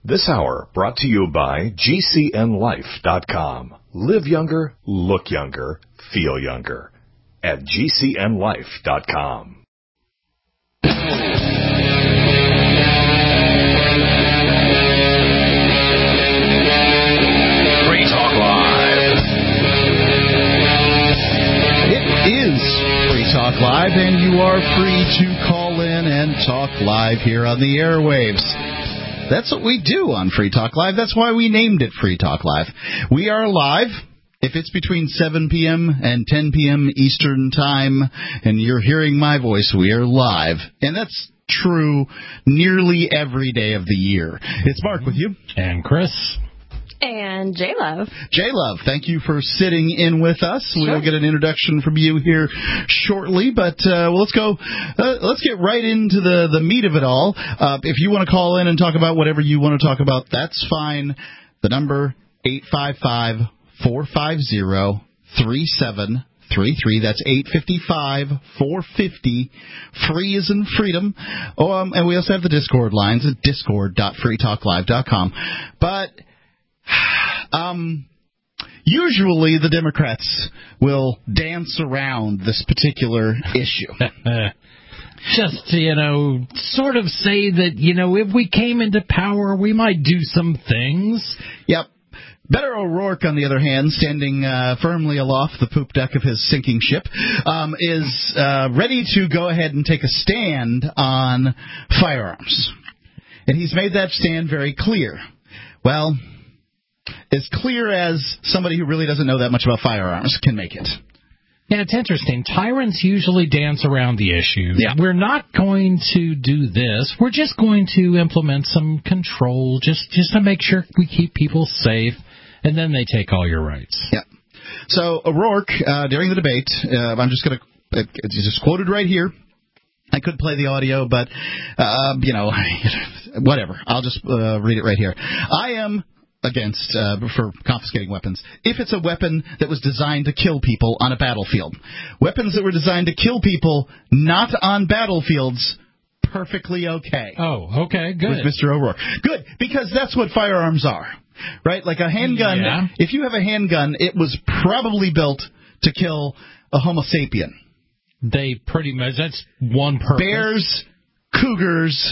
This hour brought to you by GCNLife.com. Live younger, look younger, feel younger. At GCNLife.com. Free Talk Live. It is Free Talk Live, and you are free to call in and talk live here on the airwaves. That's what we do on Free Talk Live. That's why we named it Free Talk Live. We are live. If it's between 7 p.m. and 10 p.m. Eastern Time, and you're hearing my voice, we are live. And that's true nearly every day of the year. It's Mark with you. And Chris. And J-Love. J-Love, thank you for sitting in with us. Sure. We'll get an introduction from you here shortly, but let's go. Let's get right into the meat of it all. If you want to call in and talk about whatever you want to talk about, that's fine. The number 855-450-3733. That's 855-450. Free is in freedom. And we also have the Discord lines at discord.freetalklive.com. But usually the Democrats will dance around this particular issue. Just, sort of say that, if we came into power, we might do some things. Yep. Beto O'Rourke, on the other hand, standing firmly aloft the poop deck of his sinking ship, is ready to go ahead and take a stand on firearms. And he's made that stand very clear. Well, as clear as somebody who really doesn't know that much about firearms can make it. Yeah, it's interesting. Tyrants usually dance around the issue. Yeah. We're not going to do this. We're just going to implement some control just to make sure we keep people safe, and then they take all your rights. Yeah. So O'Rourke, during the debate, I'm just going to, it's just quoted right here. I could play the audio, but, whatever. I'll just read it right here. I am against for confiscating weapons if it's a weapon that was designed to kill people on a battlefield. Weapons that were designed to kill people not on battlefields, perfectly okay. Oh, okay, good. With Mr. O'Rourke. Good, because that's what firearms are, right? Like a handgun, yeah. If you have a handgun, it was probably built to kill a Homo sapien. They pretty much, that's one purpose. Bears, cougars,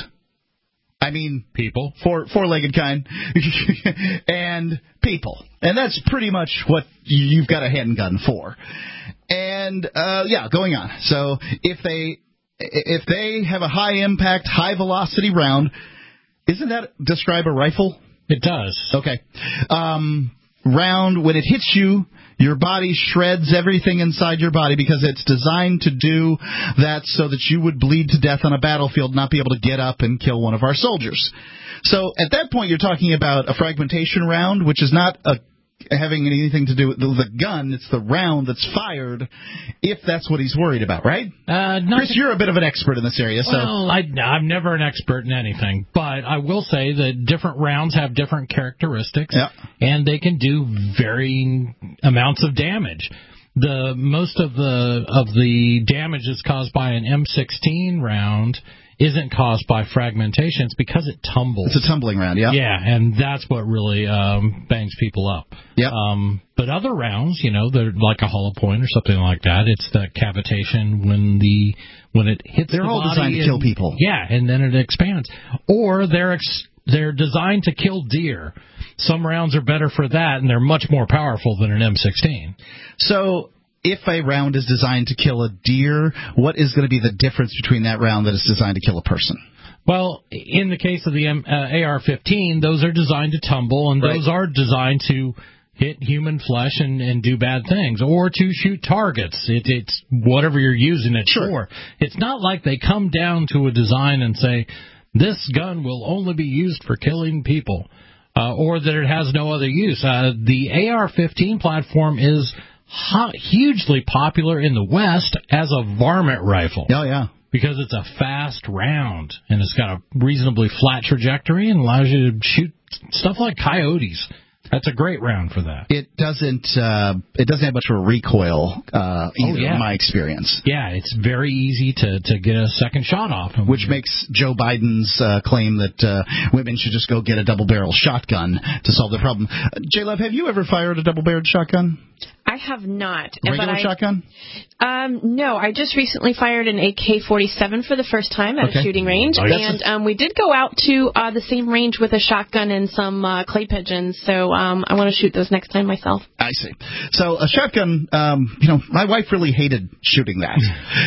people. Four-legged kind, and people. And that's pretty much what you've got a handgun for. And, going on. So if they have a high-impact, high-velocity round, isn't that describe a rifle? It does. Okay. Round, when it hits you, your body shreds everything inside your body because it's designed to do that so that you would bleed to death on a battlefield, not be able to get up and kill one of our soldiers. So at that point, you're talking about a fragmentation round, which is not having anything to do with the gun. It's the round that's fired, if that's what he's worried about, right? Chris, you're a bit of an expert in this area. Well, I'm never an expert in anything, but I will say that different rounds have different characteristics, yeah. And they can do varying amounts of damage. Most of the damage that's caused by an M16 round isn't caused by fragmentation. It's because it tumbles. It's a tumbling round, yeah. Yeah, and that's what really bangs people up. Yeah. But other rounds, they're like a hollow point or something like that. It's the cavitation when it hits the body. They're all designed to kill people. Yeah, and then it expands. Or they're designed to kill deer. Some rounds are better for that, and they're much more powerful than an M16. So if a round is designed to kill a deer, what is going to be the difference between that round that is designed to kill a person? Well, in the case of the AR-15, those are designed to tumble, and those are designed to hit human flesh and do bad things, or to shoot targets. It's whatever you're using it for. It's not like they come down to a design and say, this gun will only be used for killing people, or that it has no other use. The AR-15 platform is hugely popular in the West as a varmint rifle. Oh, yeah. Because it's a fast round, and it's got a reasonably flat trajectory and allows you to shoot stuff like coyotes. That's a great round for that. It doesn't have much of a recoil either, in my experience. Yeah, it's very easy to get a second shot off. Which makes Joe Biden's claim that women should just go get a double-barrel shotgun to solve the problem. J-Love, have you ever fired a double-barreled shotgun? I have not. Regular shotgun? No, I just recently fired an AK-47 for the first time at a shooting range, and we did go out to the same range with a shotgun and some clay pigeons, so I want to shoot those next time myself. I see. So a shotgun, my wife really hated shooting that.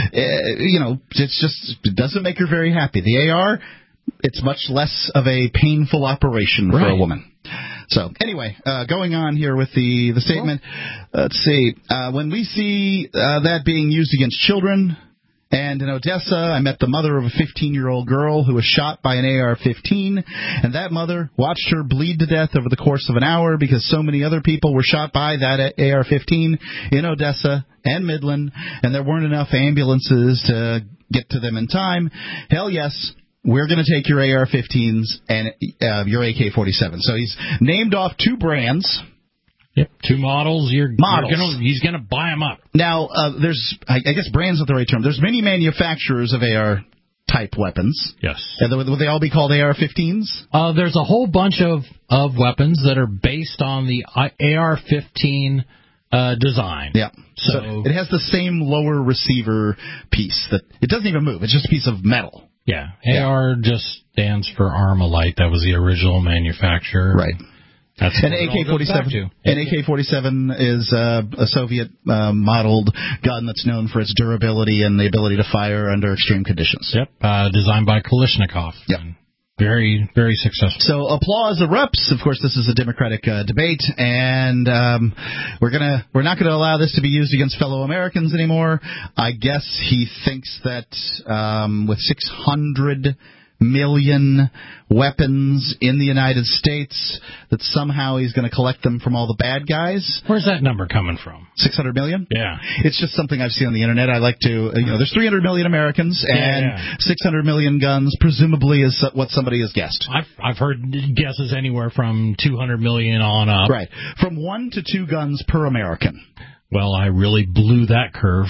It doesn't make her very happy. The AR, it's much less of a painful operation for a woman. So, anyway, going on here with the statement, let's see. When we see that being used against children, and in Odessa, I met the mother of a 15-year-old girl who was shot by an AR-15, and that mother watched her bleed to death over the course of an hour because so many other people were shot by that AR-15 in Odessa and Midland, and there weren't enough ambulances to get to them in time. Hell yes. We're going to take your AR-15s and your AK-47. So he's named off two brands. Yep, two models. Models. He's going to buy them up. Now, there's, I guess brand's not the right term. There's many manufacturers of AR-type weapons. Yes. Would they all be called AR-15s? There's a whole bunch of weapons that are based on the AR-15 design. Yeah. So it has the same lower receiver piece. That it doesn't even move. It's just a piece of metal. Yeah, AR just stands for Armalite. That was the original manufacturer. Right. That's an AK-47. An AK-47 is a Soviet-modeled gun that's known for its durability and the ability to fire under extreme conditions. Yep, designed by Kalashnikov. Yep. Very, very successful. So applause erupts. Of course, this is a Democratic debate, and we're not gonna allow this to be used against fellow Americans anymore. I guess he thinks that with 600 million weapons in the United States, that somehow he's going to collect them from all the bad guys. Where's that number coming from? 600 million? Yeah. It's just something I've seen on the internet. I like to, there's 300 million Americans, and 600 million guns presumably is what somebody has guessed. I've heard guesses anywhere from 200 million on up. Right. From 1 to 2 guns per American. Well, I really blew that curve.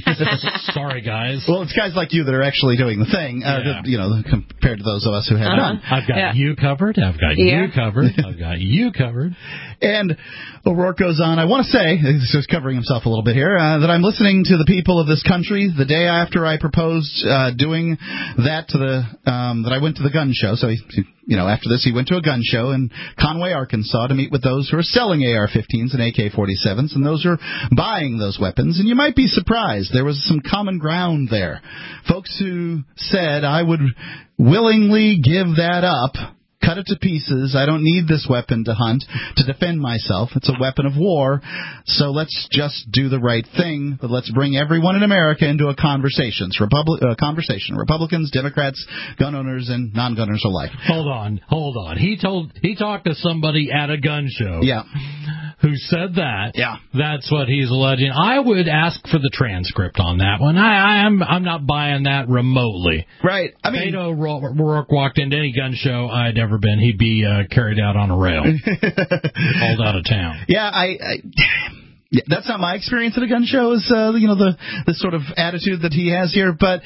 Sorry, guys. Well, it's guys like you that are actually doing the thing, compared to those of us who have none. I've got you covered. I've got you covered. I've got you covered. And O'Rourke goes on, I want to say, he's just covering himself a little bit here, that I'm listening to the people of this country the day after I proposed doing that that I went to the gun show. So, after this, he went to a gun show in Conway, Arkansas to meet with those who are selling AR-15s and AK-47s and those who are buying those weapons. And you might be surprised. There was some common ground there. Folks who said, I would willingly give that up, cut it to pieces. I don't need this weapon to hunt, to defend myself. It's a weapon of war. So let's just do the right thing. But let's bring everyone in America into a conversation. Republicans, Democrats, gun owners, and non-gun owners alike. Hold on. He talked to somebody at a gun show. Yeah. Who said that? Yeah. That's what he's alleging. I would ask for the transcript on that one. I'm not buying that remotely. Right. I mean, Beto O'Rourke walked into any gun show I'd ever been, he'd be carried out on a rail, hauled out of town. Yeah, that's not my experience at a gun show. Is the sort of attitude that he has here, but.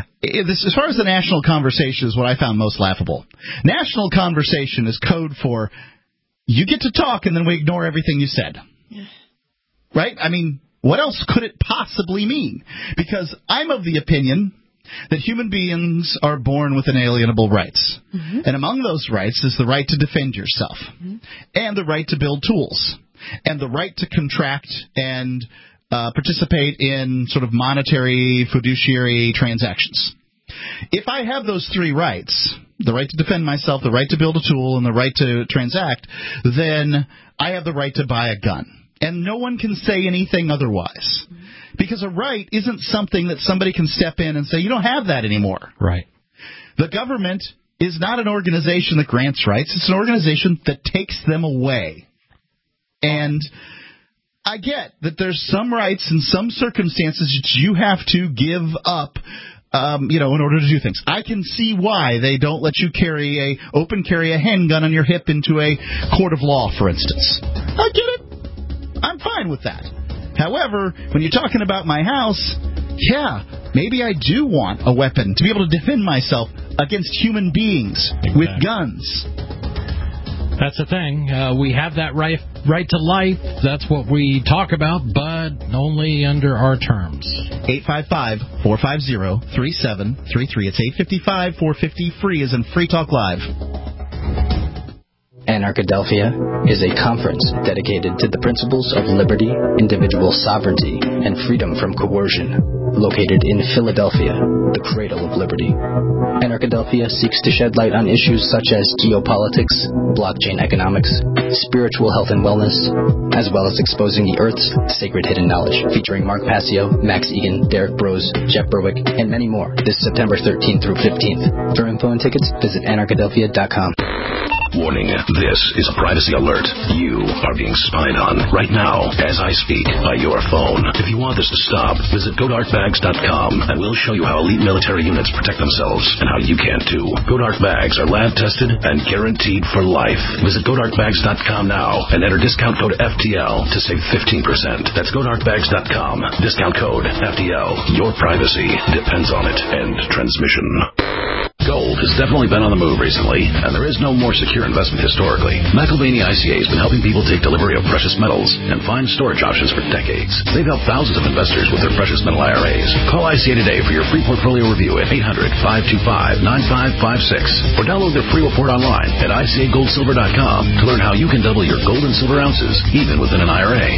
As far as the national conversation is what I found most laughable. National conversation is code for you get to talk and then we ignore everything you said. Yeah. Right? I mean, what else could it possibly mean? Because I'm of the opinion that human beings are born with inalienable rights. Mm-hmm. And among those rights is the right to defend yourself, and the right to build tools, and the right to contract and participate in sort of monetary fiduciary transactions. If I have those three rights, the right to defend myself, the right to build a tool, and the right to transact, then I have the right to buy a gun. And no one can say anything otherwise. Because a right isn't something that somebody can step in and say, you don't have that anymore. Right. The government is not an organization that grants rights. It's an organization that takes them away. And I get that there's some rights in some circumstances that you have to give up in order to do things. I can see why they don't let you carry a handgun on your hip into a court of law, for instance. I get it. I'm fine with that. However, when you're talking about my house, maybe I do want a weapon to be able to defend myself against human beings with guns. That's the thing. We have that right to life. That's what we talk about, but only under our terms. 855-450-3733. It's 855-450-FREE as in Free Talk Live. Anarchadelphia is a conference dedicated to the principles of liberty, individual sovereignty, and freedom from coercion, located in Philadelphia, the cradle of liberty. Anarchadelphia seeks to shed light on issues such as geopolitics, blockchain economics, spiritual health and wellness, as well as exposing the Earth's sacred hidden knowledge, featuring Mark Passio, Max Egan, Derek Brose, Jeff Berwick, and many more this September 13th through 15th. For info and tickets, visit anarchadelphia.com. Warning, this is a privacy alert. You are being spied on right now as I speak by your phone. If you want this to stop, visit GoDarkBags.com and we'll show you how elite military units protect themselves and how you can too. GoDark Bags are lab tested and guaranteed for life. Visit GoDarkBags.com now and enter discount code FTL to save 15%. That's GoDarkBags.com. Discount code FTL. Your privacy depends on it. End transmission. Gold has definitely been on the move recently, and there is no more secure investment historically. McIlvaney ICA has been helping people take delivery of precious metals and find storage options for decades. They've helped thousands of investors with their precious metal IRAs. Call ICA today for your free portfolio review at 800-525-9556 or download their free report online at ICAGoldSilver.com to learn how you can double your gold and silver ounces even within an IRA.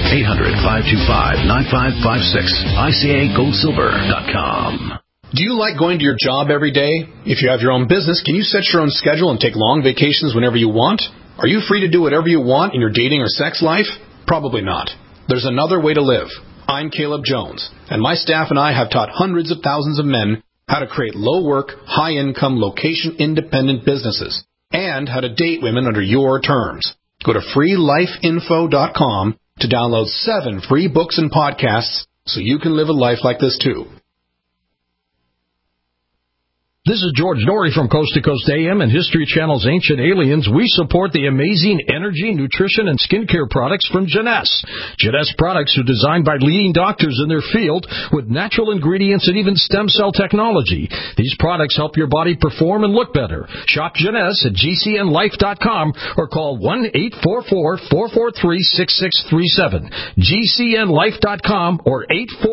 800-525-9556. ICAGoldSilver.com. Do you like going to your job every day? If you have your own business, can you set your own schedule and take long vacations whenever you want? Are you free to do whatever you want in your dating or sex life? Probably not. There's another way to live. I'm Caleb Jones, and my staff and I have taught hundreds of thousands of men how to create low-work, high-income, location-independent businesses and how to date women under your terms. Go to freelifeinfo.com to download 7 free books and podcasts so you can live a life like this too. This is George Norrie from Coast to Coast AM and History Channel's Ancient Aliens. We support the amazing energy, nutrition, and skincare products from Jeunesse. Jeunesse products are designed by leading doctors in their field with natural ingredients and even stem cell technology. These products help your body perform and look better. Shop Jeunesse at GCNlife.com or call 1-844-443-6637. GCNlife.com or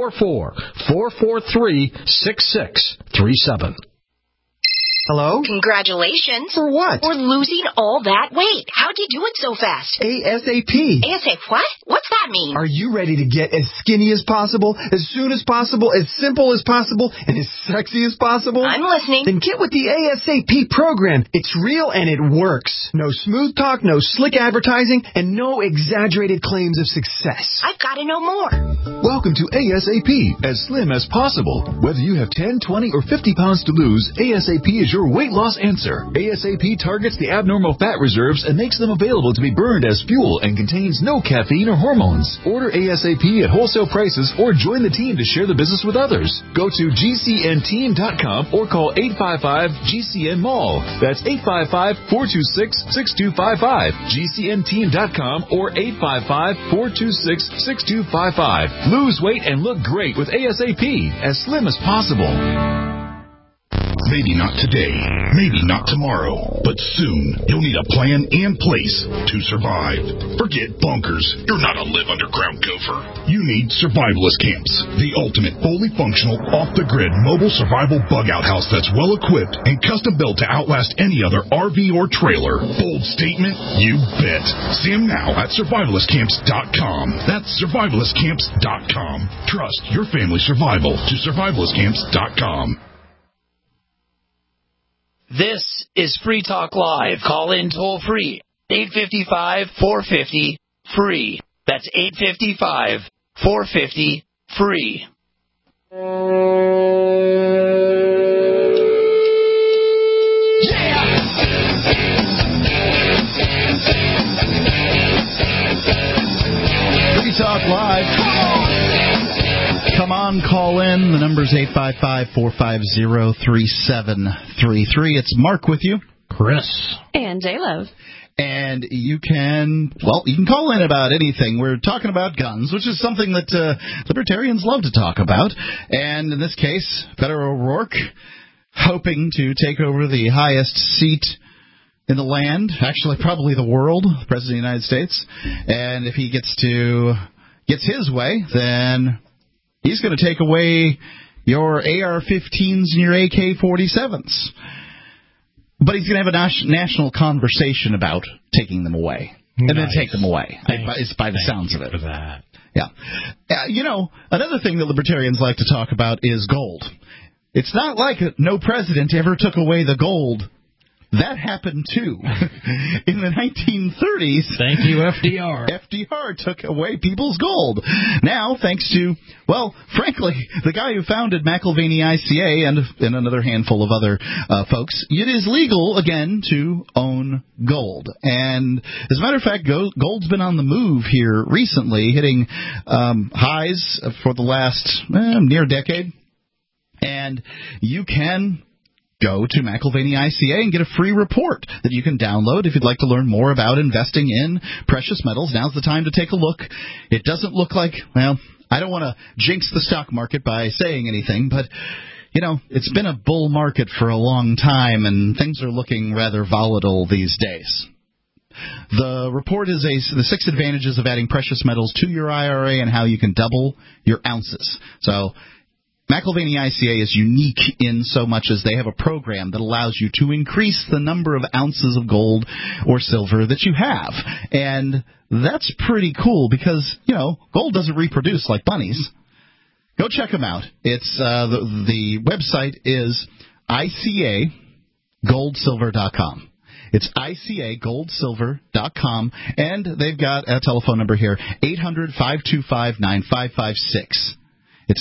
844-443-6637. Hello? Congratulations. For what? For losing all that weight. How'd you do it so fast? ASAP. ASAP what? What's that mean? Are you ready to get as skinny as possible, as soon as possible, as simple as possible, and as sexy as possible? I'm listening. Then get with the ASAP program. It's real and it works. No smooth talk, no slick advertising, and no exaggerated claims of success. I've got to know more. Welcome to ASAP, as slim as possible. Whether you have 10, 20, or 50 pounds to lose, ASAP is your weight loss answer. ASAP targets the abnormal fat reserves and makes them available to be burned as fuel and contains no caffeine or hormones. Order ASAP at wholesale prices or join the team to share the business with others. Go to GCNteam.com or call 855-GCN-MALL. That's 855-426-6255. GCNteam.com or 855-426-6255. Lose weight and look great with ASAP, as slim as possible. Maybe not today, maybe not tomorrow, but soon you'll need a plan in place to survive. Forget bunkers. You're not a live underground gopher. You need survivalist camps, the ultimate fully functional, off-the-grid mobile survival bug-out house that's well-equipped and custom-built to outlast any other RV or trailer. Bold statement? You bet. See them now at survivalistcamps.com. That's survivalistcamps.com. Trust your family's survival to survivalistcamps.com. This is Free Talk Live. Call in toll free. 855-450-FREE. That's 855-450-FREE. Free Talk Live. Come on, on, call in. The number's 855-450-3733. It's Mark with you. Chris. And J-Love. And you can call in about anything. We're talking about guns, which is something that libertarians love to talk about. And in this case, Beto O'Rourke, hoping to take over the highest seat in the land, actually probably the world, the President of the United States. And if he gets his way, then he's going to take away your AR-15s and your AK-47s. But he's going to have a national conversation about taking them away. And then take them away. It's by the sounds of it. For that. Yeah. Another thing that libertarians like to talk about is gold. It's not like no president ever took away the gold. That happened, too. In the 1930s. Thank you, FDR. FDR took away people's gold. Now, thanks to, frankly, the guy who founded McIlvaney ICA and another handful of other folks, it is legal, again, to own gold. And as a matter of fact, gold's been on the move here recently, hitting highs for the last near decade. And you can go to McIlvaney ICA and get a free report that you can download if you'd like to learn more about investing in precious metals. Now's the time to take a look. It doesn't look like, I don't want to jinx the stock market by saying anything, but, it's been a bull market for a long time, and things are looking rather volatile these days. The report is the 6 advantages of adding precious metals to your IRA and how you can double your ounces. So McIlvaney ICA is unique in so much as they have a program that allows you to increase the number of ounces of gold or silver that you have. And that's pretty cool because, gold doesn't reproduce like bunnies. Go check them out. It's the website is ICAGoldsilver.com. It's ICAGoldsilver.com, and they've got a telephone number here, 800-525-9556. It's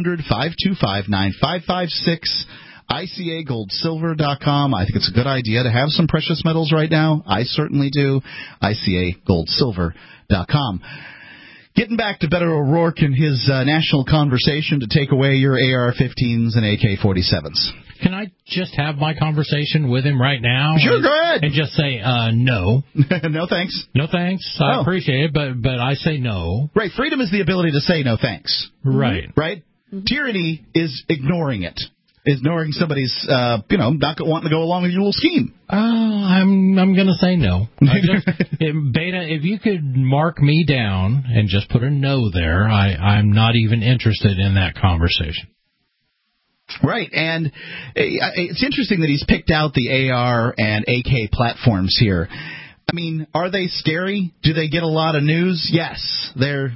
800-525-9556, ICAGoldsilver.com. I think it's a good idea to have some precious metals right now. I certainly do. ICAGoldsilver.com. Getting back to Beto O'Rourke and his national conversation to take away your AR-15s and AK-47s. Can I just have my conversation with him right now? Sure, go ahead. And just say no. No thanks. No thanks. I appreciate it, but I say no. Right. Freedom is the ability to say no thanks. Right. Right? Mm-hmm. Tyranny is ignoring it. Ignoring somebody's, not wanting to go along with your little scheme. I'm going to say no. Beta, if you could mark me down and just put a no there, I'm not even interested in that conversation. Right, and it's interesting that he's picked out the AR and AK platforms here. I mean, are they scary? Do they get a lot of news? Yes.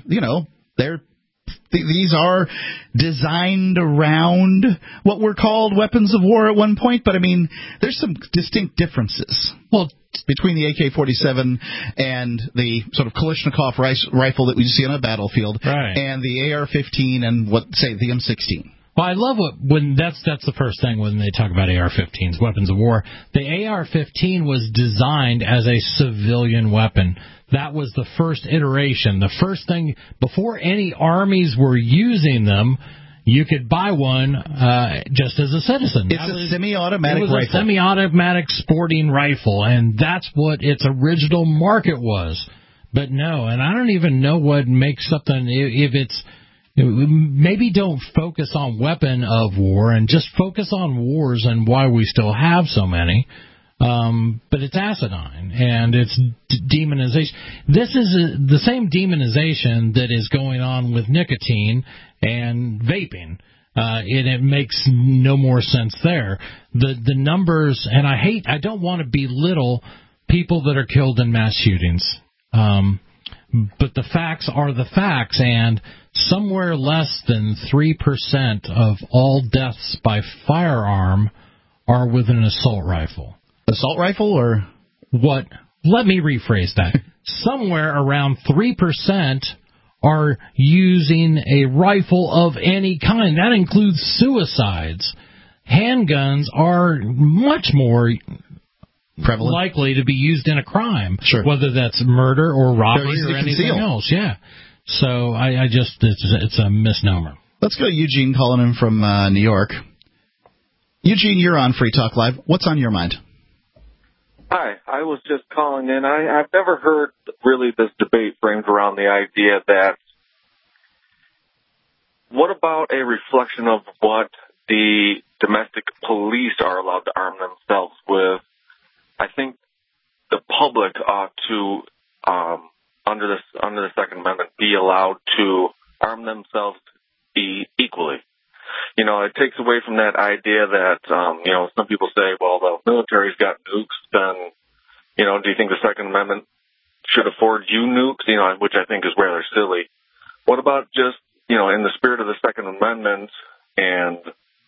These are designed around what were called weapons of war at one point, but I mean, there's some distinct differences. Well, between the AK-47 and the sort of Kalashnikov rifle that we see on a battlefield, right, and the AR-15 and the M16. Well, I love when that's the first thing when they talk about AR-15s, weapons of war. The AR-15 was designed as a civilian weapon. That was the first iteration. The first thing, before any armies were using them, you could buy one just as a citizen. It's a semi-automatic rifle. It was a semi-automatic sporting rifle, and that's what its original market was. But no, and I don't even know what makes something, if it's, maybe don't focus on weapon of war and just focus on wars and why we still have so many. But it's asinine, and it's demonization. This is the same demonization that is going on with nicotine and vaping. And it makes no more sense there. The numbers, and I don't want to belittle people that are killed in mass shootings. But the facts are the facts, and somewhere less than 3% of all deaths by firearm are with an assault rifle. Assault rifle or what? Let me rephrase that. Somewhere around 3% are using a rifle of any kind. That includes suicides. Handguns are much more prevalent, likely to be used in a crime, sure, whether that's murder or robbery or anything else. Yeah. So I just it's a misnomer. Let's go to Eugene calling in from New York. Eugene, you're on Free Talk Live. What's on your mind? Hi, I was just calling in. I've never heard really this debate framed around the idea that what about a reflection of what the domestic police are allowed to arm themselves with? I think the public ought to, under the Second Amendment, be allowed to arm themselves equally. You know, it takes away from that idea that, some people say, well, the military's got nukes, then, do you think the Second Amendment should afford you nukes? Which I think is rather silly. What about just, in the spirit of the Second Amendment and,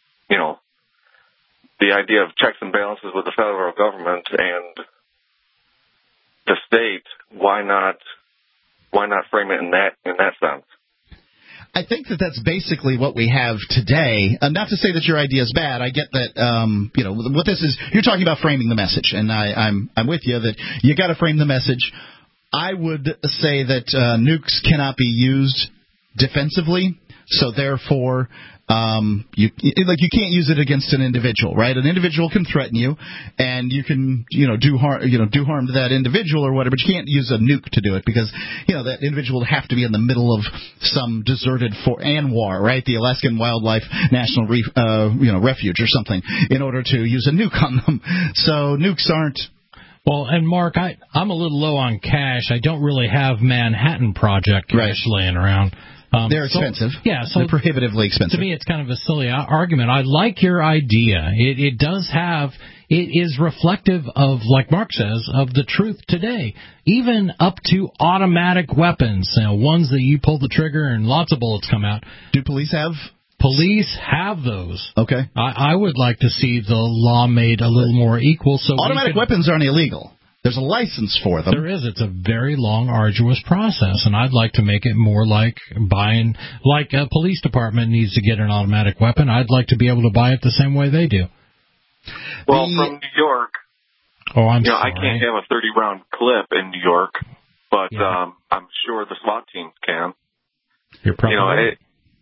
the idea of checks and balances with the federal government and the state, why not frame it in that sense? I think that's basically what we have today. Not to say that your idea is bad. I get that, what this is, you're talking about framing the message, and I'm with you that you got to frame the message. I would say that nukes cannot be used defensively, so therefore you can't use it against an individual, right? An individual can threaten you, and you can do harm to that individual or whatever, but you can't use a nuke to do it because that individual would have to be in the middle of some deserted ANWR, right? The Alaskan Wildlife National Refuge or something, in order to use a nuke on them. So nukes aren't. Well, and Mark, I'm a little low on cash. I don't really have Manhattan Project cash laying around. They're expensive. So they're prohibitively expensive. To me, it's kind of a silly argument. I like your idea. It is reflective of, like Mark says, of the truth today. Even up to automatic weapons, ones that you pull the trigger and lots of bullets come out. Do police have? Police have those. Okay. I would like to see the law made a little more equal. So automatic weapons aren't illegal. There's a license for them. There is. It's a very long, arduous process, and I'd like to make it more like buying, like a police department needs to get an automatic weapon. I'd like to be able to buy it the same way they do. Well, from New York, I'm sorry. I can't have a 30-round clip in New York, but I'm sure the SWAT teams can. You're probably right.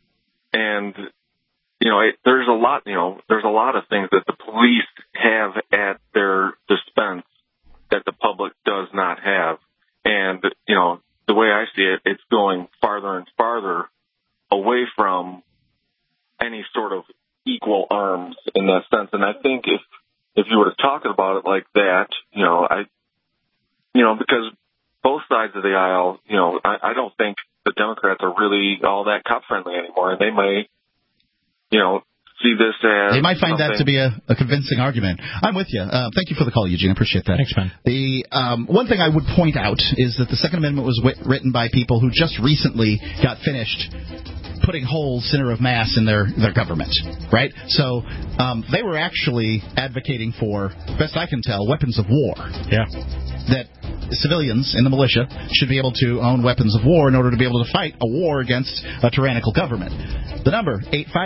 There's a lot of things that the police have at their dispense that the public does not have. And, the way I see it, it's going farther and farther away from any sort of equal arms in that sense. And I think if you were to talk about it like that, because both sides of the aisle, I don't think the Democrats are really all that cop-friendly anymore. And they may, see this as... They might find that to be a convincing argument. I'm with you. Thank you for the call, Eugene. I appreciate that. Thanks, man. The one thing I would point out is that the Second Amendment was written by people who just recently got finished putting whole center of mass in their government, right? So they were actually advocating for, best I can tell, weapons of war. Yeah. That civilians in the militia should be able to own weapons of war in order to be able to fight a war against a tyrannical government. The number,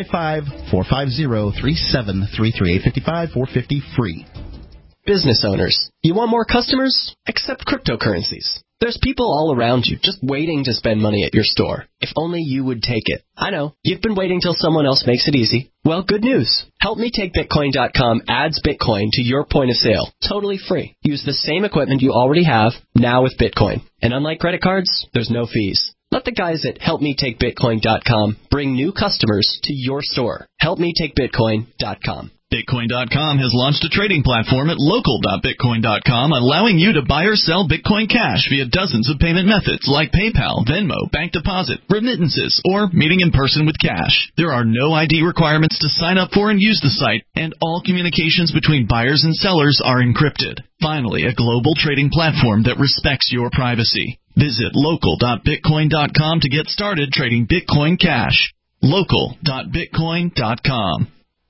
855-450-3733, 855-450-FREE. Business owners, you want more customers? Accept cryptocurrencies. There's people all around you just waiting to spend money at your store. If only you would take it. I know, you've been waiting till someone else makes it easy. Well, good news. HelpMeTakeBitcoin.com adds Bitcoin to your point of sale, totally free. Use the same equipment you already have, now with Bitcoin. And unlike credit cards, there's no fees. Let the guys at HelpMeTakeBitcoin.com bring new customers to your store. HelpMeTakeBitcoin.com. Bitcoin.com has launched a trading platform at local.bitcoin.com, allowing you to buy or sell Bitcoin Cash via dozens of payment methods like PayPal, Venmo, bank deposit, remittances, or meeting in person with cash. There are no ID requirements to sign up for and use the site, and all communications between buyers and sellers are encrypted. Finally, a global trading platform that respects your privacy. Visit local.bitcoin.com to get started trading Bitcoin Cash. Local.bitcoin.com.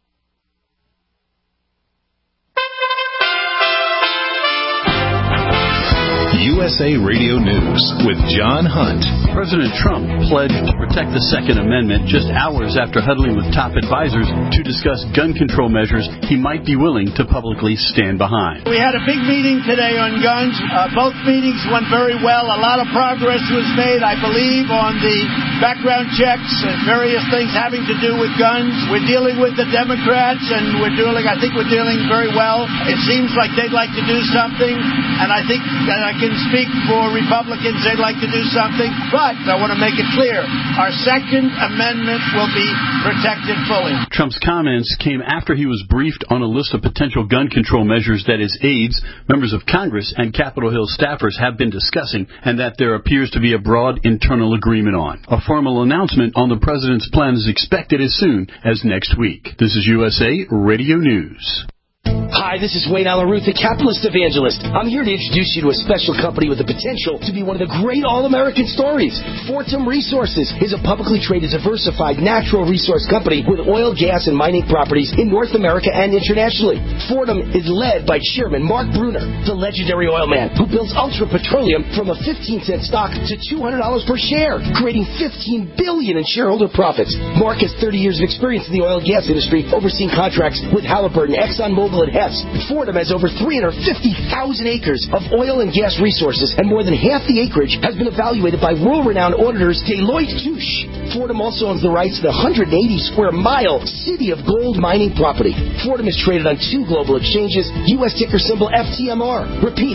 USA Radio News with John Hunt. President Trump pledged to protect the Second Amendment just hours after huddling with top advisors to discuss gun control measures he might be willing to publicly stand behind. We had a big meeting today on guns. Both meetings went very well. A lot of progress was made, I believe, on the background checks and various things having to do with guns. We're dealing with the Democrats, and I think we're dealing very well. It seems like they'd like to do something, and I think that I can speak for Republicans. They'd like to do something, but I want to make it clear, our Second Amendment will be protected fully. Trump's comments came after he was briefed on a list of potential gun control measures that his aides, members of Congress, and Capitol Hill staffers have been discussing, and that there appears to be a broad internal agreement on. A formal announcement on the president's plan is expected as soon as next week. This is USA Radio News. Hi, this is Wayne Allaruth, the capitalist evangelist. I'm here to introduce you to a special company with the potential to be one of the great all-American stories. Fortum Resources is a publicly traded, diversified natural resource company with oil, gas, and mining properties in North America and internationally. Fortum is led by Chairman Mark Brunner, the legendary oil man who builds Ultra Petroleum from a 15-cent stock to $200 per share, creating $15 billion in shareholder profits. Mark has 30 years of experience in the oil and gas industry, overseeing contracts with Halliburton, ExxonMobil, and Hess. Fortum has over 350,000 acres of oil and gas resources, and more than half the acreage has been evaluated by world-renowned auditors Deloitte Touche. Fortum also owns the rights to the 180-square-mile City of Gold mining property. Fortum is traded on 2 global exchanges, U.S. ticker symbol FTMR. Repeat,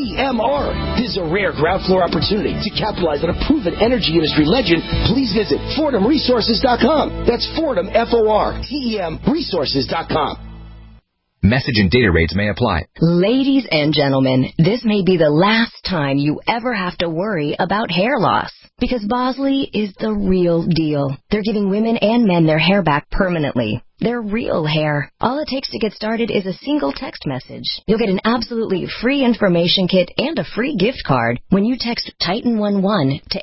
FTMR. This is a rare ground floor opportunity to capitalize on a proven energy industry legend. Please visit FortumResources.com. That's Fortum, F-O-R-T-E-M, Resources.com. Message and data rates may apply. Ladies and gentlemen, this may be the last time you ever have to worry about hair loss. Because Bosley is the real deal. They're giving women and men their hair back permanently. Their real hair. All it takes to get started is a single text message. You'll get an absolutely free information kit and a free gift card when you text Titan11 to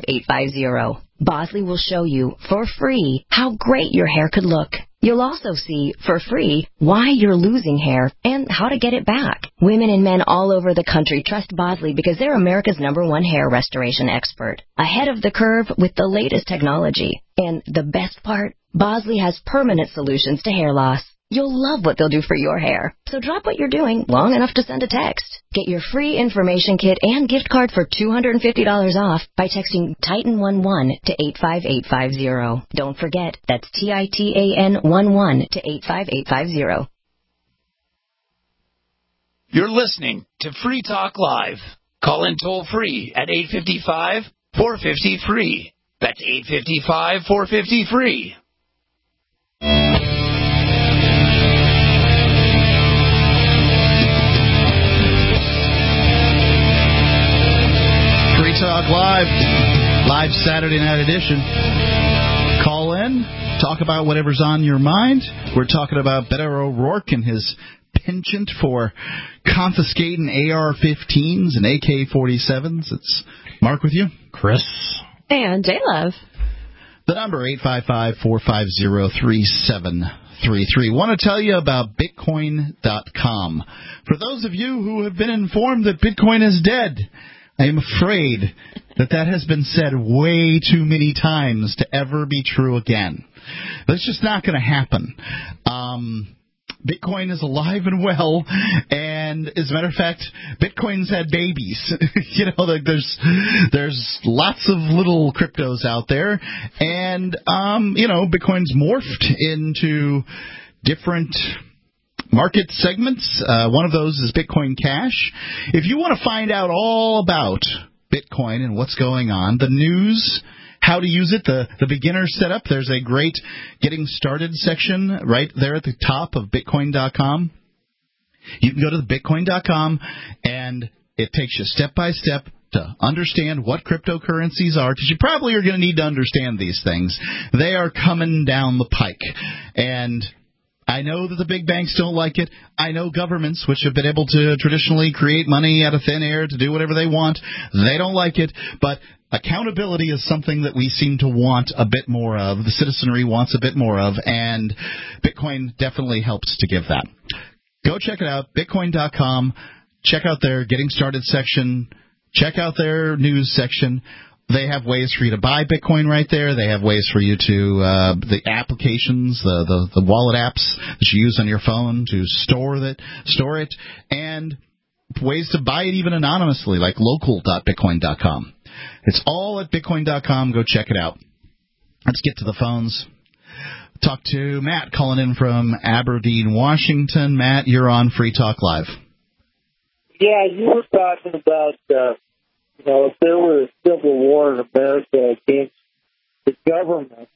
85850. Bosley will show you for free how great your hair could look. You'll also see, for free, why you're losing hair and how to get it back. Women and men all over the country trust Bosley because they're America's #1 hair restoration expert. Ahead of the curve with the latest technology. And the best part, Bosley has permanent solutions to hair loss. You'll love what they'll do for your hair. So drop what you're doing long enough to send a text. Get your free information kit and gift card for $250 off by texting Titan11 to 85850. Don't forget, that's TITAN11 to 85850. You're listening to Free Talk Live. Call in toll free at 855-450-FREE. That's 855-450-FREE. Talk live Saturday night edition. Call in, talk about whatever's on your mind. We're talking about Beto O'Rourke and his penchant for confiscating AR-15s and AK-47s. It's Mark with you, Chris, and J-Love. The number 855-450-3733. Want to tell you about Bitcoin.com. For those of you who have been informed that Bitcoin is dead, I am afraid that has been said way too many times to ever be true again. That's just not going to happen. Bitcoin is alive and well, and as a matter of fact, Bitcoin's had babies. There's lots of little cryptos out there, and Bitcoin's morphed into different market segments. One of those is Bitcoin Cash. If you want to find out all about Bitcoin and what's going on, the news, how to use it, the beginner setup, there's a great getting started section right there at the top of Bitcoin.com. You can go to the Bitcoin.com, and it takes you step by step to understand what cryptocurrencies are, because you probably are going to need to understand these things. They are coming down the pike, and I know that the big banks don't like it. I know governments, which have been able to traditionally create money out of thin air to do whatever they want, they don't like it. But accountability is something that we seem to want a bit more of. The citizenry wants a bit more of, and Bitcoin definitely helps to give that. Go check it out, Bitcoin.com. Check out their Getting Started section. Check out their news section. They have ways for you to buy Bitcoin right there. They have ways for you to, the applications, the wallet apps that you use on your phone to store it, and ways to buy it even anonymously, like local.bitcoin.com. It's all at Bitcoin.com. Go check it out. Let's get to the phones. Talk to Matt calling in from Aberdeen, Washington. Matt, you're on Free Talk Live. Yeah, you were talking about, if there were a civil war in America against the government.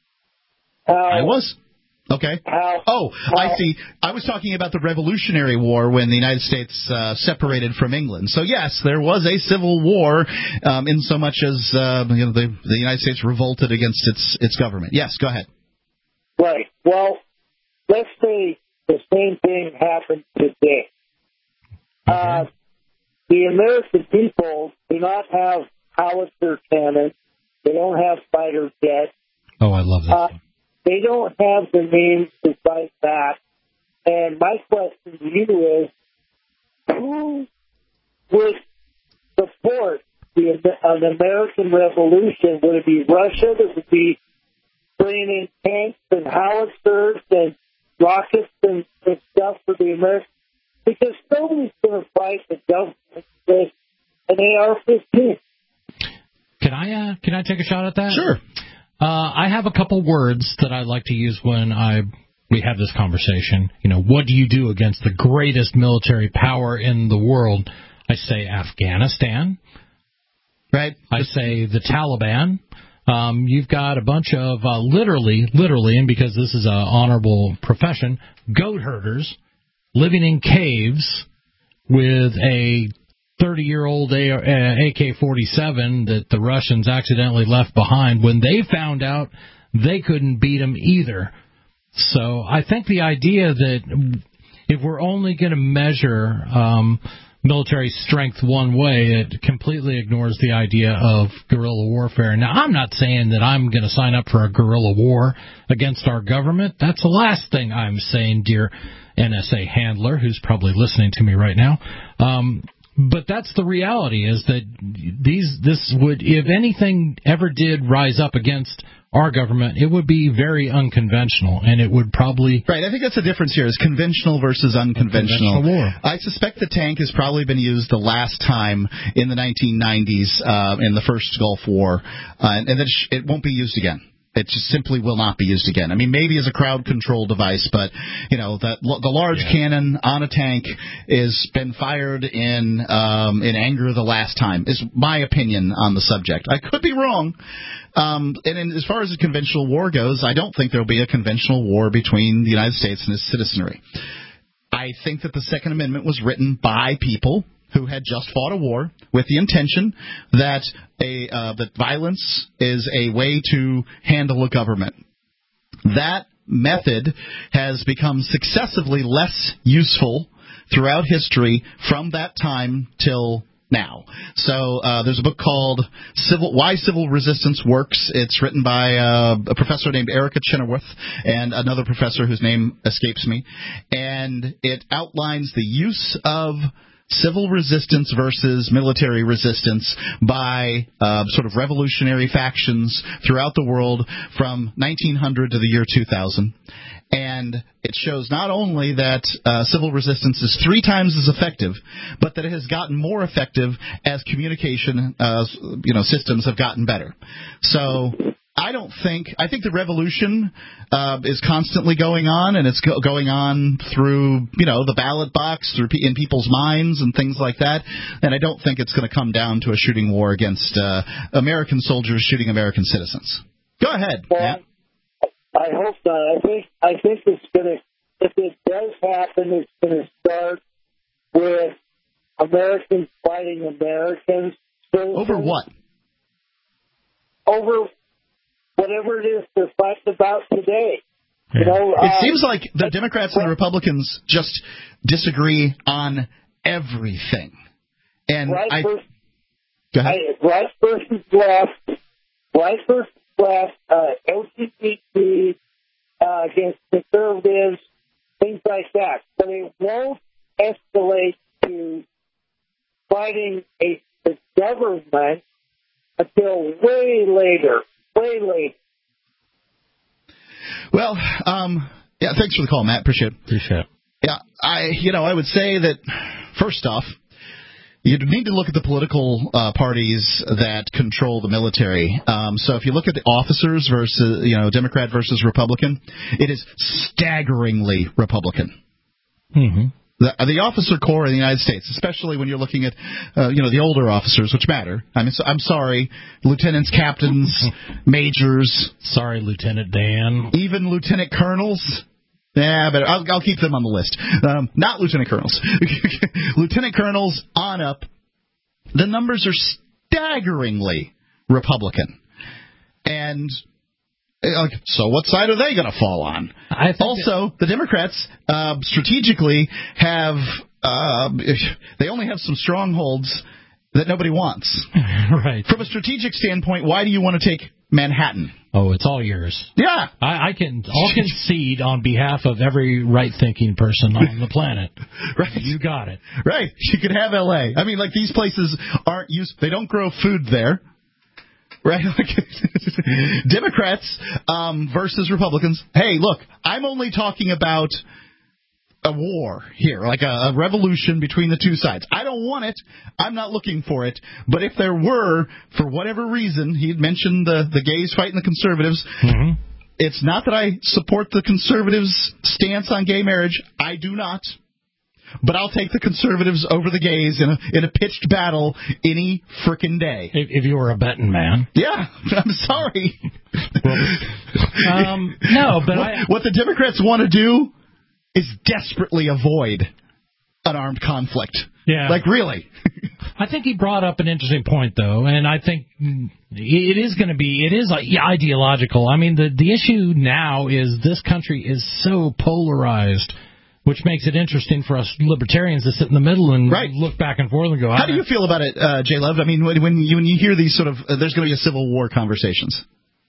I was. Okay. I see. I was talking about the Revolutionary War when the United States separated from England. So, yes, there was a civil war in so much as the United States revolted against its government. Yes, go ahead. Right. Well, let's say the same thing happened today. Okay. The American people do not have howitzer cannons. They don't have fighter jets. Oh, I love that. They don't have the means to fight back. And my question to you is, who would support an American revolution? Would it be Russia that would be bringing in tanks and howitzers and rockets and stuff for the Americans? Because nobody's going to fight the government with an AR-15. Can I take a shot at that? Sure. I have a couple words that I like to use when we have this conversation. What do you do against the greatest military power in the world? I say Afghanistan. Right. I say the Taliban. You've got a bunch of literally, and because this is an honorable profession, goat herders living in caves with a 30-year-old AK-47 that the Russians accidentally left behind when they found out they couldn't beat them either. So I think the idea that if we're only going to measure military strength one way, it completely ignores the idea of guerrilla warfare. Now, I'm not saying that I'm going to sign up for a guerrilla war against our government. That's the last thing I'm saying, dear NSA handler, who's probably listening to me right now. But that's the reality, is that this would, if anything ever did rise up against our government, it would be very unconventional, and it would probably... Right, I think that's the difference here, is conventional versus unconventional. War. I suspect the tank has probably been used the last time in the 1990s in the first Gulf War, and that it won't be used again. It just simply will not be used again. I mean, maybe as a crowd control device, but the large cannon on a tank is been fired in anger the last time. Is my opinion on the subject. I could be wrong. And as far as a conventional war goes, I don't think there will be a conventional war between the United States and its citizenry. I think that the Second Amendment was written by people who had just fought a war with the intention that that violence is a way to handle a government. That method has become successively less useful throughout history from that time till now. So there's a book called Why Civil Resistance Works. It's written by a professor named Erica Chenoweth and another professor whose name escapes me. And it outlines the use of civil resistance versus military resistance by sort of revolutionary factions throughout the world from 1900 to the year 2000. And it shows not only that civil resistance is 3 times as effective, but that it has gotten more effective as communication systems have gotten better. So I think the revolution is constantly going on, and it's going on through, the ballot box, in people's minds and things like that. And I don't think it's going to come down to a shooting war against American soldiers shooting American citizens. Go ahead, Matt. I hope not. I think it's going to, if it does happen, it's going to start with Americans fighting Americans. Over what? Over whatever it is they're fighting about today. Yeah. It seems like the Democrats and the Republicans just disagree on everything. And go ahead. Right versus left, LGBT against conservatives, things like that. But it won't escalate to fighting the government until way later. Well, thanks for the call, Matt. Appreciate it. Appreciate it. Yeah, I would say that, first off, You need to look at the political parties that control the military. So if you look at the officers versus, Democrat versus Republican, it is staggeringly Republican. Mm-hmm. The officer corps in the United States, especially when you're looking at, the older officers, which matter. I mean, I'm sorry, lieutenants, captains, majors. Sorry, Lieutenant Dan. Even lieutenant colonels. Yeah, but I'll keep them on the list. Not lieutenant colonels. Lieutenant colonels on up. The numbers are staggeringly Republican. And so what side are they going to fall on? Also, the Democrats strategically have they only have some strongholds that nobody wants. Right. From a strategic standpoint, why do you want to take Manhattan? Oh, it's all yours. Yeah. I'll concede on behalf of every right-thinking person on the planet. Right. You got it. Right. You could have L.A. I mean, these places aren't used. They don't grow food there. Right? Democrats versus Republicans. Hey, look, I'm only talking about a war here, like a revolution between the two sides. I don't want it. I'm not looking for it. But if there were, for whatever reason, he had mentioned the gays fighting the conservatives. Mm-hmm. It's not that I support the conservatives' stance on gay marriage. I do not. But I'll take the conservatives over the gays in a pitched battle any frickin' day. If you were a betting man. Yeah, I'm sorry. No, but what the Democrats want to do is desperately avoid an armed conflict. Yeah. Really. I think he brought up an interesting point, though, and I think it is ideological. I mean, the issue now is this country is so polarized, which makes it interesting for us libertarians to sit in the middle and look back and forth and go. How do you feel about it, J. Love? I mean, when you hear these sort of, there's going to be a Civil War conversations.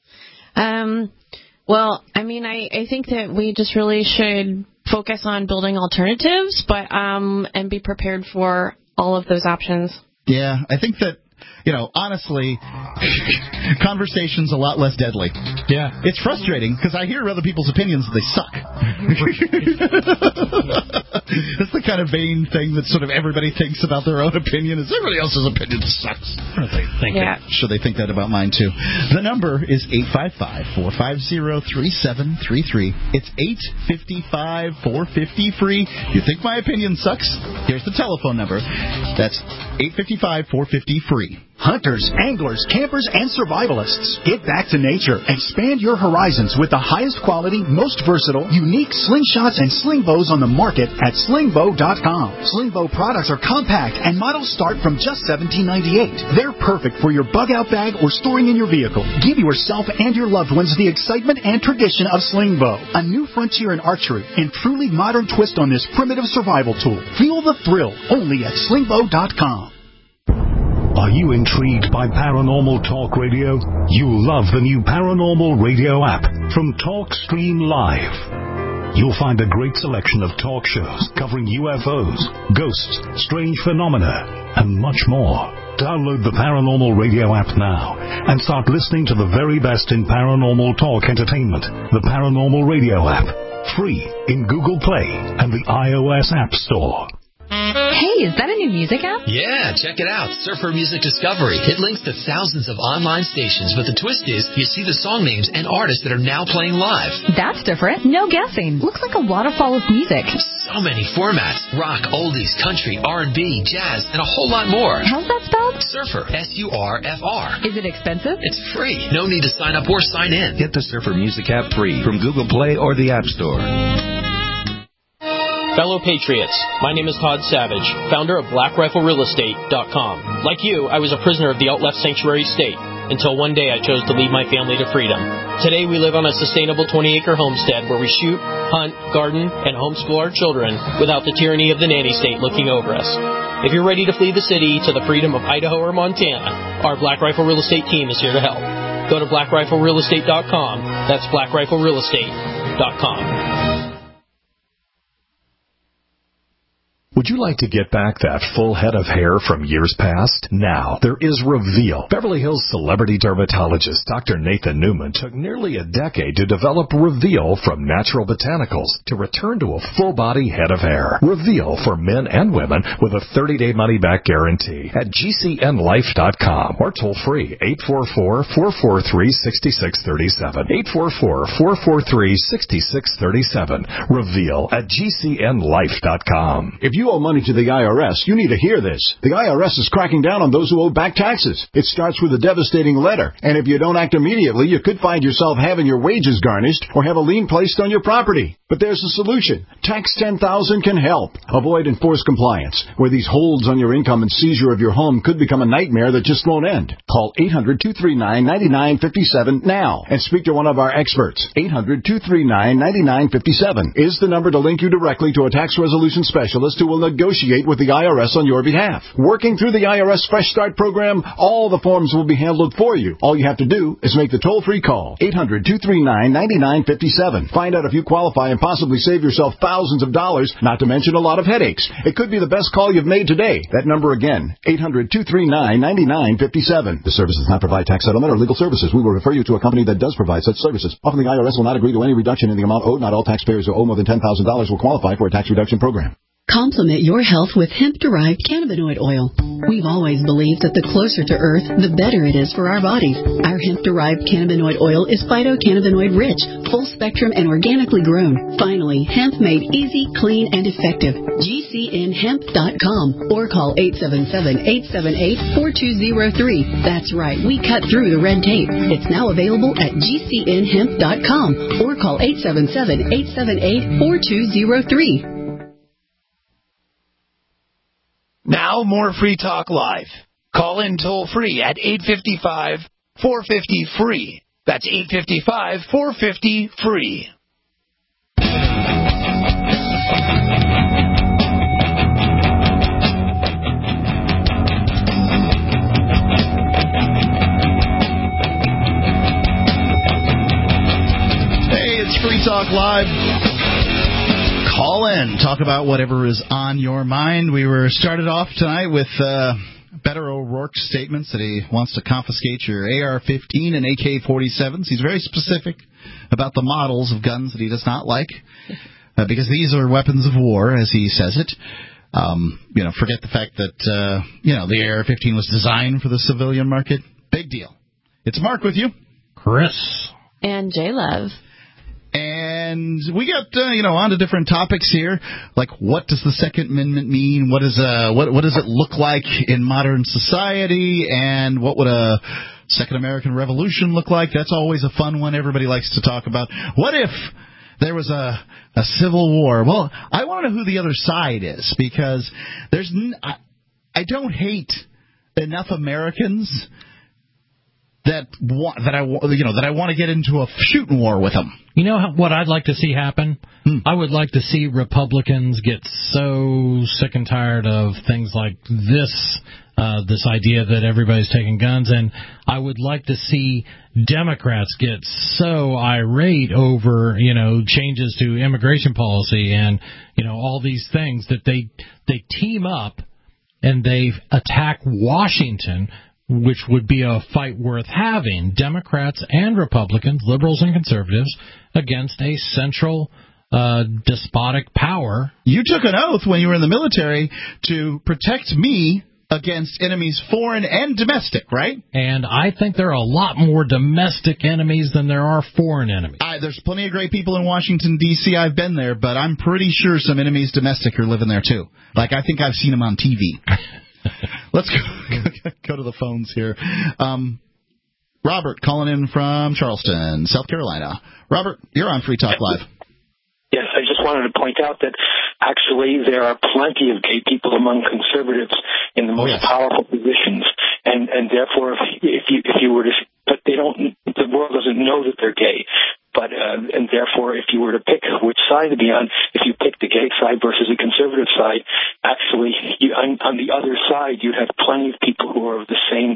Well, I mean, I think that we just really should focus on building alternatives, but and be prepared for all of those options. Yeah, I think that, honestly, conversation's a lot less deadly. Yeah. It's frustrating because I hear other people's opinions and they suck. That's the kind of vain thing that sort of everybody thinks about their own opinion is everybody else's opinion sucks. Should they think that about mine too? The number is 855-450-3733. It's 855-450-FREE. You think my opinion sucks? Here's the telephone number. That's 855-450-FREE. Hunters, anglers, campers, and survivalists. Get back to nature. Expand your horizons with the highest quality, most versatile, unique slingshots and sling bows on the market at slingbow.com. Slingbow products are compact and models start from just $17.98. They're perfect for your bug-out bag or storing in your vehicle. Give yourself and your loved ones the excitement and tradition of Slingbow, a new frontier in archery and truly modern twist on this primitive survival tool. Feel the thrill only at slingbow.com. Are you intrigued by Paranormal Talk Radio? You'll love the new Paranormal Radio app from TalkStream Live. You'll find a great selection of talk shows covering UFOs, ghosts, strange phenomena, and much more. Download the Paranormal Radio app now and start listening to the very best in paranormal talk entertainment. The Paranormal Radio app, free in Google Play and the iOS App Store. Hey, is that a new music app? Yeah, check it out. Surfer Music Discovery. It links to thousands of online stations, but the twist is you see the song names and artists that are now playing live. That's different. No guessing. Looks like a waterfall of music. So many formats. Rock, oldies, country, R&B, jazz, and a whole lot more. How's that spelled? Surfer. S-U-R-F-R. Is it expensive? It's free. No need to sign up or sign in. Get the Surfer Music app free from Google Play or the App Store. Fellow Patriots, my name is Todd Savage, founder of BlackRifleRealEstate.com. Like you, I was a prisoner of the out-left sanctuary state, until one day I chose to lead my family to freedom. Today we live on a sustainable 20-acre homestead where we shoot, hunt, garden, and homeschool our children without the tyranny of the nanny state looking over us. If you're ready to flee the city to the freedom of Idaho or Montana, our Black Rifle Real Estate team is here to help. Go to BlackRifleRealEstate.com. That's BlackRifleRealEstate.com. Would you like to get back that full head of hair from years past? Now, there is Reveal. Beverly Hills celebrity dermatologist Dr. Nathan Newman took nearly a decade to develop Reveal from natural botanicals to return to a full-body head of hair. Reveal for men and women with a 30-day money-back guarantee at GCNlife.com or toll free 844-443-6637. 844-443-6637. Reveal at GCNlife.com. If you owe money to the IRS, you need to hear this. The IRS is cracking down on those who owe back taxes. It starts with a devastating letter, and if you don't act immediately, you could find yourself having your wages garnished or have a lien placed on your property. But there's a solution. Tax 10,000 can help. Avoid enforced compliance, where these holds on your income and seizure of your home could become a nightmare that just won't end. Call 800-239-9957 now and speak to one of our experts. 800-239-9957 is the number to link you directly to a tax resolution specialist who will negotiate with the IRS on your behalf. Working through the IRS Fresh Start program, all the forms will be handled for you. All you have to do is make the toll-free call. 800-239-9957. Find out if you qualify and possibly save yourself thousands of dollars, not to mention a lot of headaches. It could be the best call you've made today. That number again, 800-239-9957. The service does not provide tax settlement or legal services. We will refer you to a company that does provide such services. Often the IRS will not agree to any reduction in the amount owed. Not all taxpayers who owe more than $10,000 will qualify for a tax reduction program. Complement your health with hemp-derived cannabinoid oil. We've always believed that the closer to Earth, the better it is for our bodies. Our hemp-derived cannabinoid oil is phytocannabinoid-rich, full-spectrum, and organically grown. Finally, hemp made easy, clean, and effective. GCNhemp.com or call 877-878-4203. That's right, we cut through the red tape. It's now available at GCNhemp.com or call 877-878-4203. Now, more Free Talk Live. Call in toll-free at 855-450-FREE. That's 855-450-FREE. Hey, it's Free Talk Live. Call in. Talk about whatever is on your mind. We were started off tonight with Beto O'Rourke's statements that he wants to confiscate your AR-15 and AK-47s. He's very specific about the models of guns that he does not like because these are weapons of war, as he says it. Forget the fact that, the AR-15 was designed for the civilian market. Big deal. It's Mark with you. Chris. And J-Love. And we got, on to different topics here, like what does the Second Amendment mean? What does it look like in modern society? And what would a Second American Revolution look like? That's always a fun one everybody likes to talk about. What if there was a civil war? Well, I want to know who the other side is, because I don't hate enough Americans that I want to get into a shooting war with them. You know what I'd like to see happen? I would like to see Republicans get so sick and tired of things like this idea that everybody's taking guns, and I would like to see Democrats get so irate over, changes to immigration policy and, all these things that they team up and they attack Washington, which would be a fight worth having, Democrats and Republicans, liberals and conservatives, against a central despotic power. You took an oath when you were in the military to protect me against enemies foreign and domestic, right? And I think there are a lot more domestic enemies than there are foreign enemies. There's plenty of great people in Washington, D.C. I've been there, but I'm pretty sure some enemies domestic are living there, too. I think I've seen them on TV. Let's go to the phones here. Robert calling in from Charleston, South Carolina. Robert, you're on Free Talk Live. Yes, I just wanted to point out that actually there are plenty of gay people among conservatives in the most powerful positions, and therefore if you were to, but they don't, the world doesn't know that they're gay. But and therefore, if you were to pick which side to be on, if you pick the gay side versus the conservative side, actually, on the other side, you'd have plenty of people who are of the same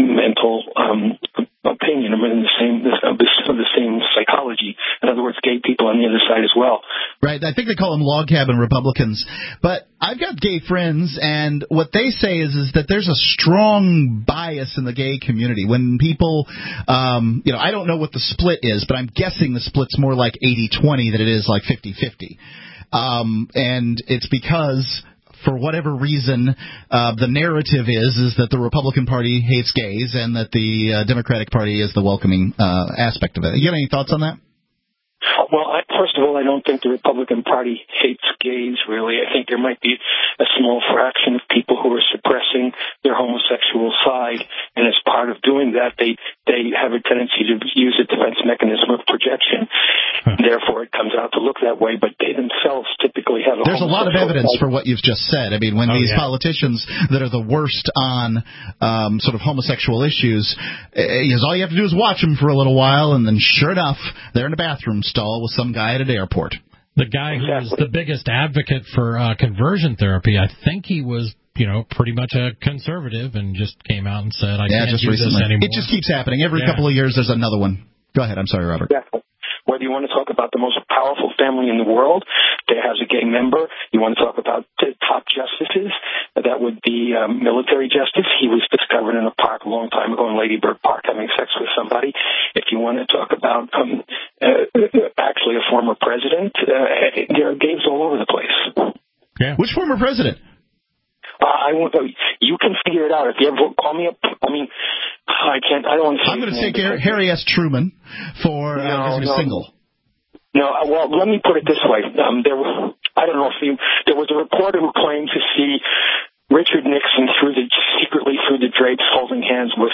mental opinion, or in the same psychology. In other words, gay people on the other side as well. Right. I think they call them log cabin Republicans. But I've got gay friends, and what they say is that there's a strong bias in the gay community. When people, I don't know what the split is, but I'm guessing the split's more like 80-20 than it is like 50-50. And it's because, for whatever reason, the narrative is that the Republican Party hates gays and that the Democratic Party is the welcoming aspect of it. You got any thoughts on that? Well, first of all, I don't think the Republican Party hates gays, really. I think there might be a small fraction of people who are suppressing their homosexual side, and as part of doing that, they have a tendency to use a defense mechanism of projection. Therefore, it comes out to look that way, but they themselves typally have There's a lot of evidence for what you've just said. I mean, when these politicians that are the worst on sort of homosexual issues, all you have to do is watch them for a little while, and then sure enough, they're in a bathroom stall with some guy at an airport. The guy who was the biggest advocate for conversion therapy, I think he was, pretty much a conservative and just came out and said, I can't do this anymore. It just keeps happening. Every couple of years there's another one. Go ahead. I'm sorry, Robert. Exactly. Whether you want to talk about the most powerful family in the world that has a gay member, you want to talk about the top justices, that would be military justice. He was discovered in a park a long time ago in Lady Bird Park having sex with somebody. If you want to talk about actually a former president, there are gays all over the place. Yeah. Which former president? You can figure it out. If you ever call me up, I can't. I don't want to say. I'm going to take Harry S. Truman for because he was single. No, well, let me put it this way. I don't know if there was a reporter who claimed to see Richard Nixon secretly through the drapes holding hands with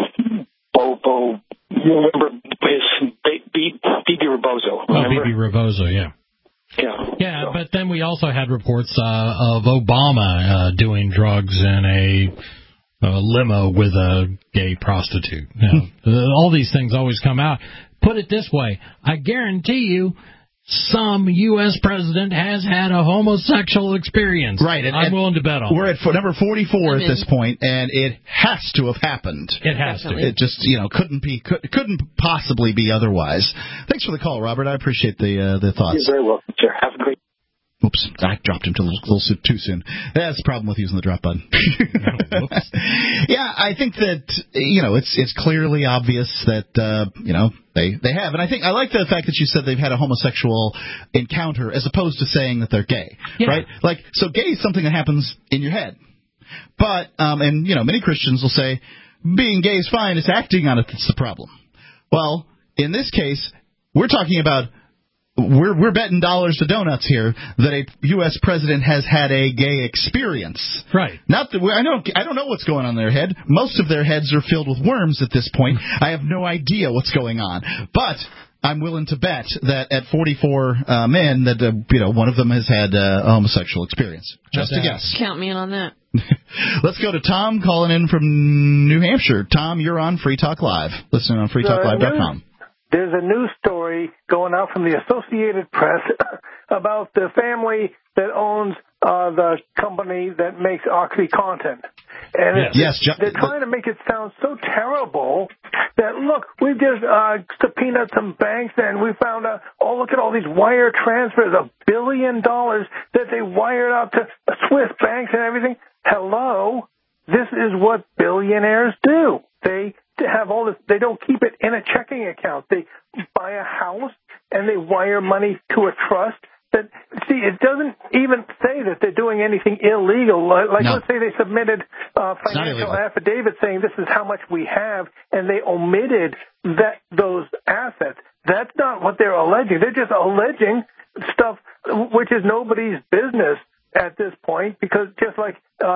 Bobo. You remember his Bibi Rebozo? Bibi Rebozo, yeah. Yeah, but then we also had reports of Obama doing drugs in a limo with a gay prostitute. All these things always come out. Put it this way, I guarantee you some U.S. president has had a homosexual experience. Right. I'm willing to bet on We're at number 44 at this point, and it has to have happened. It has to. It just, couldn't possibly be otherwise. Thanks for the call, Robert. I appreciate the thoughts. You're very welcome, sir. Have a great. Oops, I dropped him a little too soon. That's the problem with using the drop button. Yeah, I think that, it's clearly obvious that, they have. And I like the fact that you said they've had a homosexual encounter as opposed to saying that they're gay, right? So gay is something that happens in your head. But, many Christians will say, being gay is fine, it's acting on it that's the problem. Well, in this case, we're talking about we're betting dollars to donuts here that a U.S. president has had a gay experience. Right. Not that I don't know what's going on in their head. Most of their heads are filled with worms at this point. I have no idea what's going on. But I'm willing to bet that at 44 men that one of them has had a homosexual experience. Just a guess. Count me in on that. Let's go to Tom calling in from New Hampshire. Tom, you're on Free Talk Live. Listening on freetalklive.com. There's a news story going out from the Associated Press about the family that owns the company that makes OxyContin. And they're trying to make it sound so terrible that, look, we just subpoenaed some banks and we found out, look at all these wire transfers, $1 billion that they wired out to Swiss banks and everything. Hello? This is what billionaires do. They have all this. They don't keep it in a checking account. They buy a house and they wire money to a trust. It doesn't even say that they're doing anything illegal. Let's say they submitted a financial affidavit saying this is how much we have, and they omitted those assets. That's not what they're alleging. They're just alleging stuff which is nobody's business at this point, because just like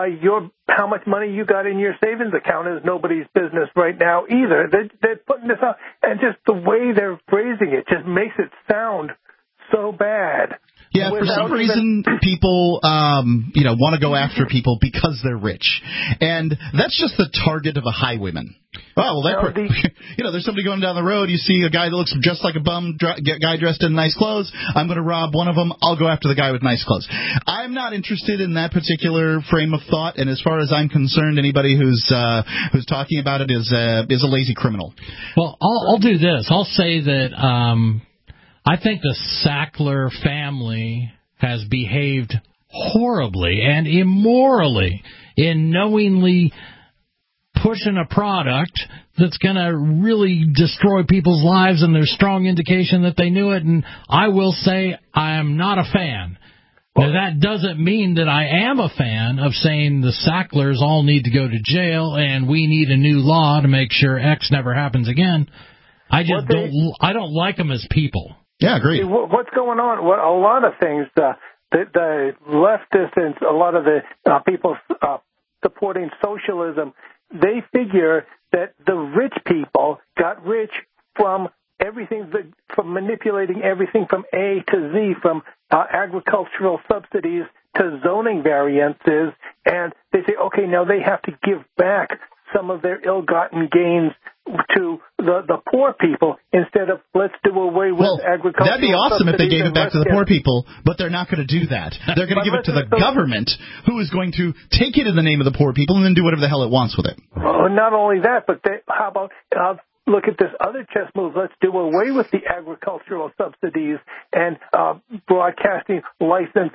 how much money you got in your savings account is nobody's business right now either. They're putting this out, and just the way they're phrasing it just makes it sound so bad. Yeah, for some reason, people, want to go after people because they're rich. And that's just the target of a highwayman. Oh, well, there's somebody going down the road. You see a guy that looks just like a bum, guy dressed in nice clothes. I'm going to rob one of them. I'll go after the guy with nice clothes. I'm not interested in that particular frame of thought. And as far as I'm concerned, anybody who's talking about it is a lazy criminal. Well, I'll do this. I'll say that I think the Sackler family has behaved horribly and immorally in knowingly pushing a product that's going to really destroy people's lives, and there's strong indication that they knew it, and I will say I am not a fan. Now, that doesn't mean that I am a fan of saying the Sacklers all need to go to jail and we need a new law to make sure X never happens again. I just don't like them as people. Yeah, agree. What's going on? Well, a lot of things, the leftists and a lot of the people supporting socialism, they figure that the rich people got rich from everything, from manipulating everything from A to Z, from agricultural subsidies to zoning variances, and they say, okay, now they have to give back some of their ill-gotten gains to the poor people instead of let's do away with agricultural that'd be awesome if they gave it back to the poor people, but they're not going to do that. They're going to give it to the government, who is going to take it in the name of the poor people and then do whatever the hell it wants with it. Well, not only that, but how about look at this other chess move. Let's do away with the agricultural subsidies and broadcasting license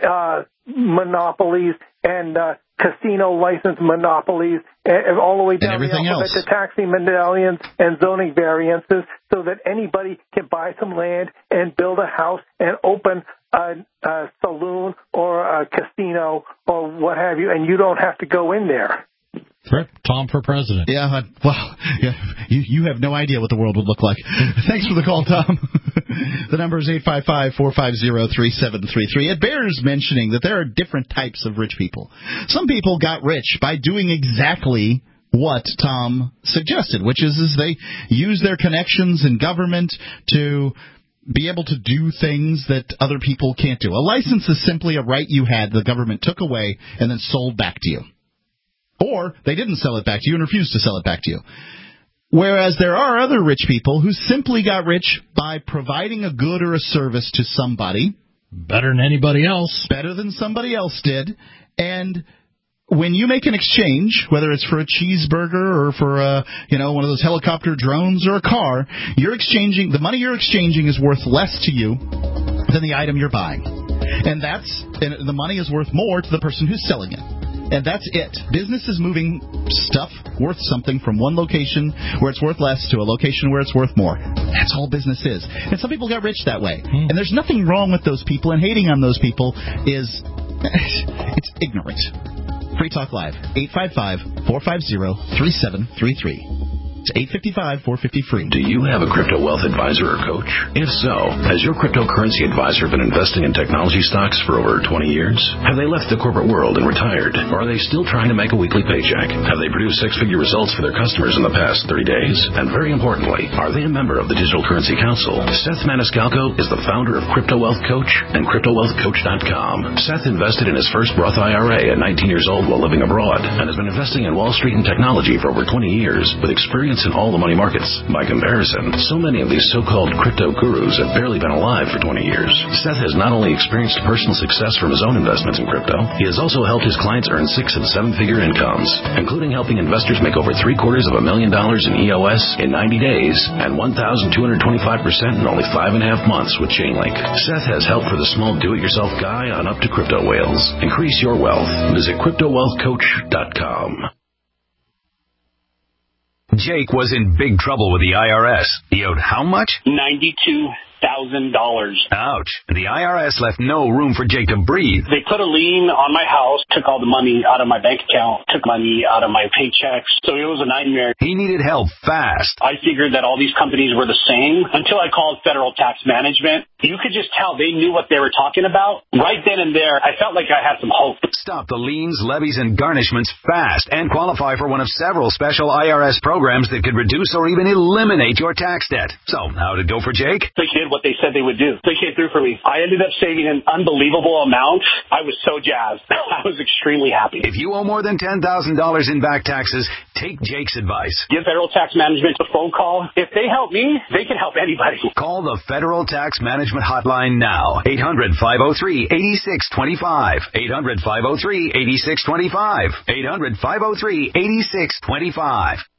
monopolies and casino license monopolies, and all the way down the alphabet to taxing medallions and zoning variances, so that anybody can buy some land and build a house and open a saloon or a casino or what have you, and you don't have to go in there. Tom for president. Yeah, you have no idea what the world would look like. Thanks for the call, Tom. The number is 855-450-3733. It bears mentioning that there are different types of rich people. Some people got rich by doing exactly what Tom suggested, which is they use their connections in government to be able to do things that other people can't do. A license is simply a right you had the government took away and then sold back to you. Or they didn't sell it back to you and refused to sell it back to you. Whereas there are other rich people who simply got rich by providing a good or a service to somebody. Better than anybody else. Better than somebody else did. And when you make an exchange, whether it's for a cheeseburger or for one of those helicopter drones or a car, the money you're exchanging is worth less to you than the item you're buying. And the money is worth more to the person who's selling it. And that's it. Business is moving stuff worth something from one location where it's worth less to a location where it's worth more. That's all business is. And some people got rich that way. And there's nothing wrong with those people, and hating on those people it's ignorant. Free Talk Live, 855-450-3733. It's 855-450-FREE. Do you have a crypto wealth advisor or coach? If so, has your cryptocurrency advisor been investing in technology stocks for over 20 years? Have they left the corporate world and retired? Or are they still trying to make a weekly paycheck? Have they produced six-figure results for their customers in the past 30 days? And very importantly, are they a member of the Digital Currency Council? Seth Maniscalco is the founder of Crypto Wealth Coach and CryptoWealthCoach.com. Seth invested in his first Roth IRA at 19 years old while living abroad and has been investing in Wall Street and technology for over 20 years with experience in all the money markets. By comparison, so many of these so-called crypto gurus have barely been alive for 20 years. Seth has not only experienced personal success from his own investments in crypto, he has also helped his clients earn 6- and 7-figure incomes, including helping investors make over $750,000 in EOS in 90 days and 1,225% in only 5.5 months with Chainlink. Seth has help for the small do-it-yourself guy on up to crypto whales. Increase your wealth. Visit CryptoWealthCoach.com. Jake was in big trouble with the IRS. He owed how much? $92,000. Ouch. The IRS left no room for Jake to breathe. They put a lien on my house, took all the money out of my bank account, took money out of my paychecks. So it was a nightmare. He needed help fast. I figured that all these companies were the same until I called Federal Tax Management. You could just tell they knew what they were talking about. Right then and there, I felt like I had some hope. Stop the liens, levies, and garnishments fast and qualify for one of several special IRS programs that could reduce or even eliminate your tax debt. So, how'd it go for Jake? They did what they said they would do. They came through for me. I ended up saving an unbelievable amount. I was so jazzed. I was extremely happy. If you owe more than $10,000 in back taxes, take Jake's advice. Give Federal Tax Management a phone call. If they help me, they can help anybody. Call the Federal Tax Management Hotline now. 800-503-8625. 800-503-8625. 800-503-8625.